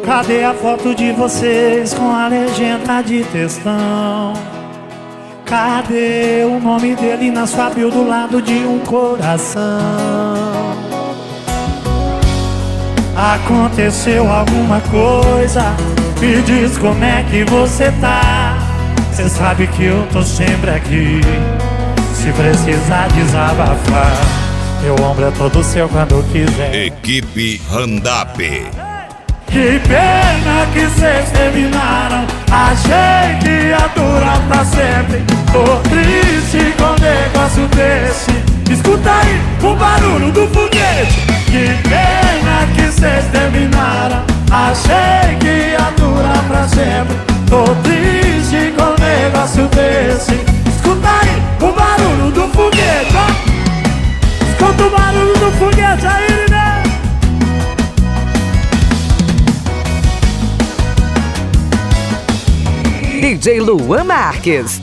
Cadê a foto de vocês com a legenda de textão? Cadê o nome dele na sua bio do lado de um coração? Aconteceu alguma coisa? Me diz como é que você tá. Cê sabe que eu tô sempre aqui, se precisar desabafar. Meu ombro é todo seu quando quiser. Equipe Randap. Que pena que cês terminaram. Achei que ia durar pra sempre. Tô triste com um negócio desse. Escuta aí o barulho do foguete. Que pena que cês terminaram. Achei que ia durar pra sempre. Tô triste com um negócio desse. Escuta aí o barulho do foguete, ó. Escuta o barulho do foguete aí, né? DJ Luan Marques.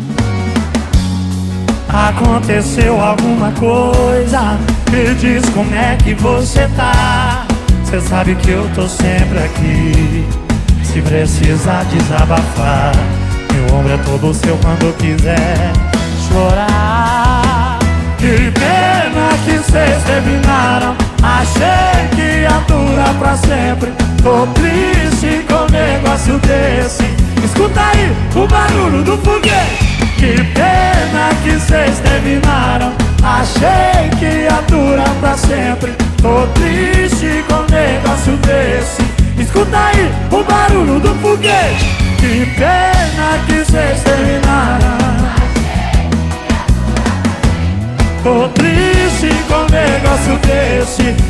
Aconteceu alguma coisa? Me diz como é que você tá. Cê sabe que eu tô sempre aqui, se precisar desabafar. Meu ombro é todo seu quando quiser chorar. Que pena que cês terminaram. Achei que ia durar pra sempre. Tô triste com um negócio desse. Escuta aí o barulho do foguete. Que pena que cês terminaram. Achei que ia durar pra sempre. Tô triste com um negócio desse. Escuta aí o barulho do foguete. Que pena que cês terminaram. Tô triste com um negócio desse.